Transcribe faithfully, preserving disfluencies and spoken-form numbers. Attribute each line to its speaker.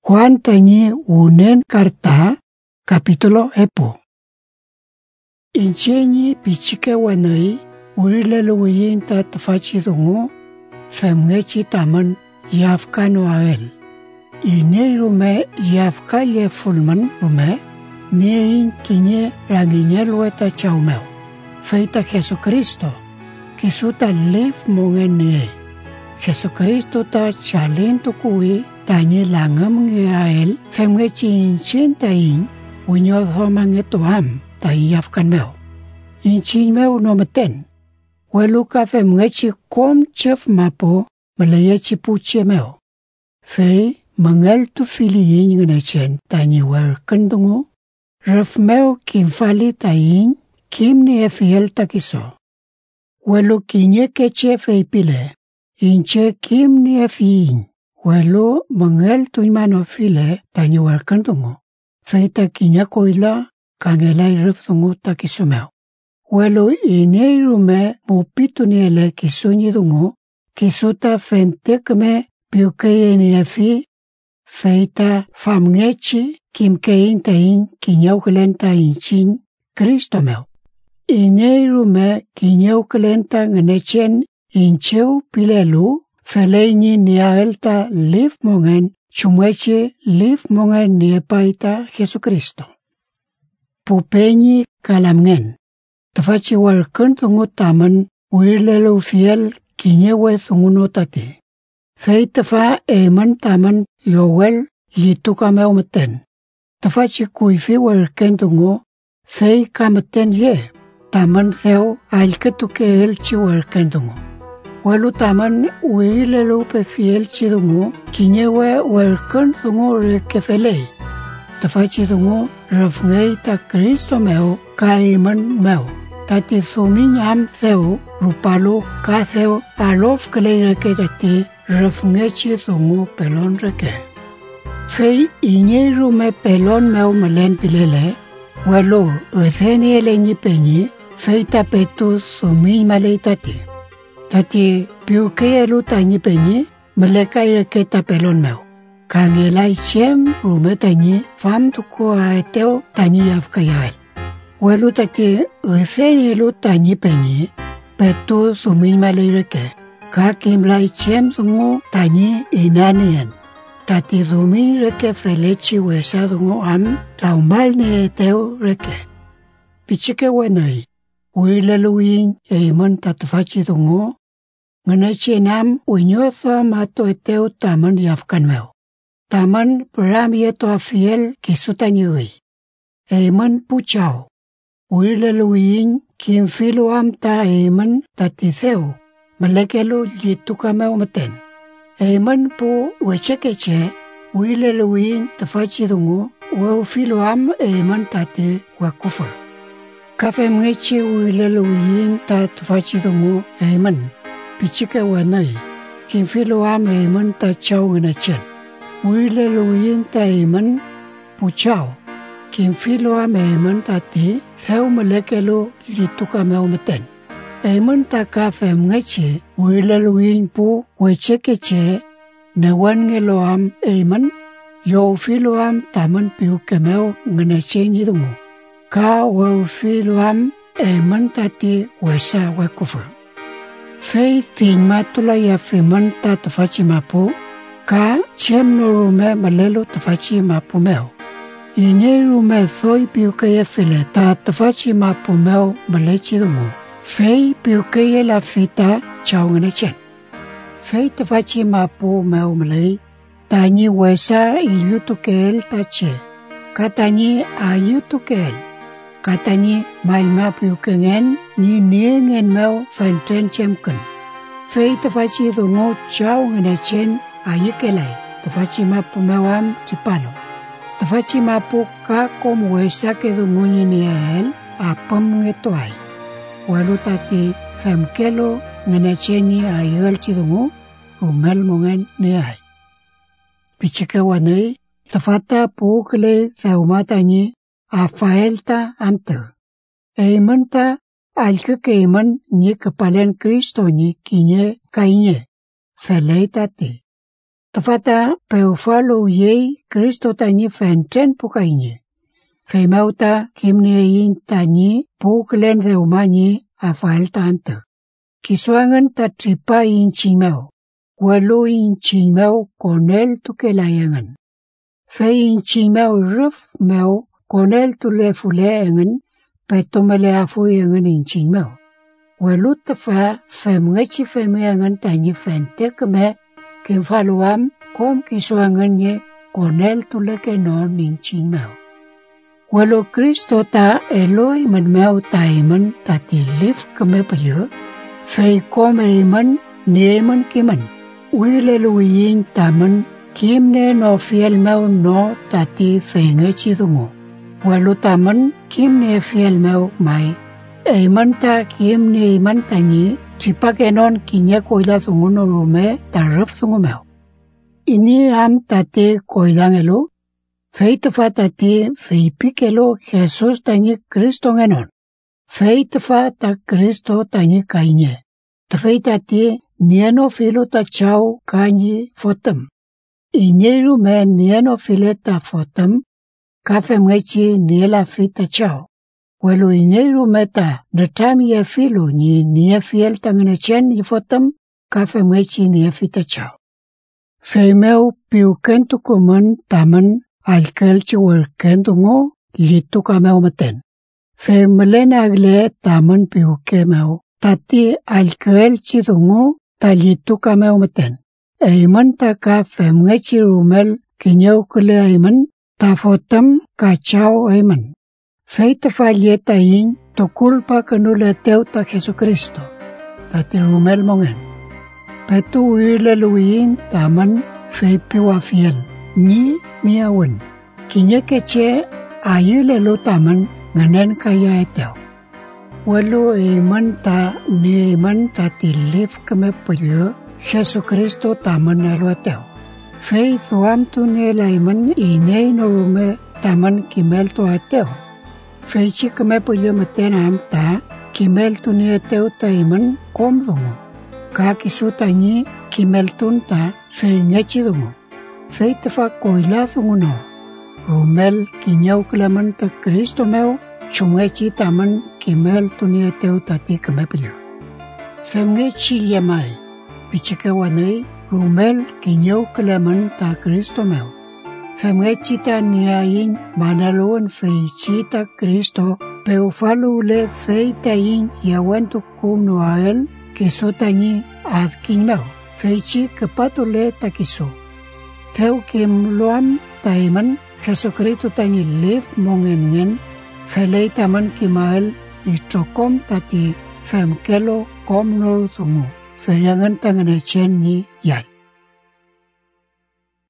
Speaker 1: Juan tanyi unen karta capítulo epo. Inchenyi pichike wanai urileluyin ta tfachidungo femngechi taman yafkano ael. Ine rume yafkalye fulman rume nein kinye ranginyelwe ta chaumeo. Feita Jesucristo kisuta lif mongen nie. Jesucristo ta chalento kui tanye langam nge ael femngechi inchin ta in unyo dhomang etoam ta yafkan meo. Inchin meo no meten. Weluka femngechi kom chef mapo malayechi puche meo. Fei mangel tu filiyin ngnechen tanye wer kendungo. Ref meo kimfali ta in kim ni efiel takiso. Welu kinye keche fei pile. Inche kim ni efiin. Welu mangel tu imano file tanye wer kendungo. Fei ta kinye koila kangelai ref dungo takisumeo. Welu ine rume mupitu ni ele kisunyi dungo. Kisuta fentekme piukeye ni efi. Fei ta famngechi kimkein ta in kinyaukilenta inchin Kristo meo. Ine rume kinyaukilenta ngnechen incheu pilelu feleini niaelta lif mongen chumweche lif mongen niepaita Jesucristo. Pupeñi kalamngen. Tafachi warkun tungu taman uilelu fiel kinyewe tunguno tati. Fei tafa eman taman yowel lituka meo meten. Tafachi kuifi warken tungu fei kameten ye. Taman theo alketuke elchi warken tungu. Walu taman uilelu pe fiel chidungu kinyewe warken tungu rekefelei. Tafachi tungu rafngei ta Kristo meo ka iman meo. Tati sumin am theo rupalu ka theo alof kalei reke tati rafngechi tungu pelon reke. Fei inye rume pelon meo malen pilele. Walu utheni ele nyipenyi fei tapetu sumin malei tati. Tati piuke elu tanyi penyi melekai reke tapelon meo. Kangelai chem rume tanyi fam tuko aeteo tanyi afkayael. Welu tati utheni elu tanyi penyi petu sumin malei reke. Kakimlai chem dungo tanyi inanien. Tati sumin reke felechi wesa dungo am taumal ni eteo reke. Pichike wenai. Uileluin eiman tatfachi dungo. Ngneche nam unyotho mato eteo taman yafkan meo. Taman pram yeto afiel kisuta nyui. Eiman puchao. Uileluin kimfilu am ta eiman tatitheo. Malekelu lituka meo meten. Eiman pu wechekeche. Uileluin tafachi dungo. Ufilu am eiman tate wakufa. Kafe mngeche uileluin tatfachi dungo eiman. Pichike wanai, kimfilu am eiman ta chao ngnechen. Uileluin ta eiman puchao. Kimfilu am eiman ta ti, theo malekelu lituka meo meten. Eiman ta kafe mngeche, uileluin pu wechekeche, newan ngelo am eiman, yo ufilu am taman piuke meo ngnechen yidungu. Ka wa ufilu am eiman ta ti wesa wakufa. Fei tin matula ya feman ta tafachi mapu, ka chem no rume malelo tafachi mapu meo. Ine rume thoi piukeye file ta tafachi mapu meo malechi dungo. Fei piukeye la fita chao ngnechen. Fei tafachi mapu meo malei, tanyi wesa ilutukel tache. Katanyi ayutukel. Katani malma piukengen ni niengen meo fenten chemken. Fei tafachi dungo chao ngnechen ayekelai. Tafachi mapu mewam chipalo. Tafachi mapu ka kom wesa ke dungo ni el apam ngetoai. Walu tati femkelo ngnechen ayel chidungo umel mongen ni ai. Pichike wanai tafata pukle theumata ni Afaelta ante. Eiman ta alkeke eiman nye kepalen Kristo nye kinye kainye. Feleita te. Tafata peufalo ye Kristo tani fenten pukainye. Femauta kimneyin tani puklen de umani a faltante. Kisuangan ta tripa in chimeo. Walo in chimeo con el tu que la yengan. Fe in chimeo ruf meo con el tu le fule yengan. Petomele afu yengan in chimeo. Walo ta fa femngechi feme yengan tani fente keme. Kim faluam kom kisuangan ye con el tu le que no in chimeo. Walo Kristo ta eloi man meo ta iman ta ti lif keme pelyo. Fei kom iman ni iman kiman. Wile luyin taman kim ne no fiel meo no ta ti fei nge chidungo. Walo taman kim ne fiel meo mai. Iman ta kim ne iman ta ni tripa kenon kinya koila thungo no rume ta ruf thungo meo. Ini am ta ti koila ngelo. Fei tefa ta ti fei pikelo Jesus ta ni Kristo ngenon. Fei tefa ta Kristo ta ni kainye. Tefei ta ti nieno filo ta chao kanyi fotem. Inieru me nieno file ta fotem. Kafe mwechi niela fita chao. Welo inieru me ta natami ye filo ni nie fiel tangene chen ni fotem. Kafe mwechi nie fita chao. Fei meu piu kentu kuman taman alkel chiwer kentu ngo litu ka meu maten. Fei melena agle taman piu ke meu. Tati alkel chidungo talitu ka meu maten. Eiman ta ka femngechi rumel kinyau kule eiman ta fotam ka chao eiman. Fei te falieta in to culpa kanule teu ta Jesucristo. Tati rumel mongen. Petu uile luin taman fei piwa fiel. Ni miawen. Kinyeke che ayile lu taman nganen kaya eteu. Walo iman ta ni iman ta ti lif kame pelyo Jesucristo taman elo ateo. Fei thuam tu ne la iman inei no rume taman kimel to ateo. Fei chi kame pelyo maten am ta kimel tu ni ateo ta iman kom dungo. Ka kisu ta ni kimel tun ta fei ngechi dungo. Fei tefa koila dungo no. Rumel kinyau klaman ta Kristo meo chungechi taman kimel tunia teu tati kemepilyo. Femngechi yamai, pichike wanei, rumel kinyau keleman ta Kristo meo. Femngechi ta niayin manaluan feichi ta Kristo, peufalu le feita in yawentu kuno ael, kiso tani adkin meo. Feichi kepatu le takiso. Teu kim luam taiman, Jesucristo tani liv mongen Felei taman kimael ichokom tati fem kelo kom nol thungu. Feyangan tangan echen ni yal.